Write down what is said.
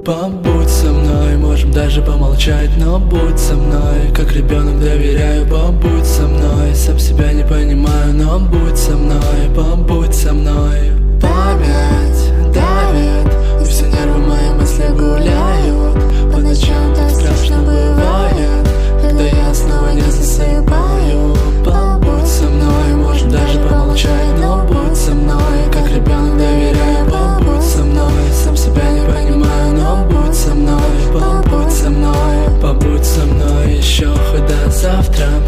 побудь со мной. Можем даже помолчать, но будь со мной. Как ребенок доверяю, побудь со мной. Сам себя не понимаю, но будь со мной, побудь со мной. Память давит, и все нервы мои мысли гуляют. По ночам так страшно бывает, когда я снова не засыпаю. Побудь со мной, можем даже помолчать, но будь со мной. Как ребенок доверяю, побудь со мной. Сам себя не понимаю, но будь со мной, побудь со мной. Побудь со мной еще хоть до завтра.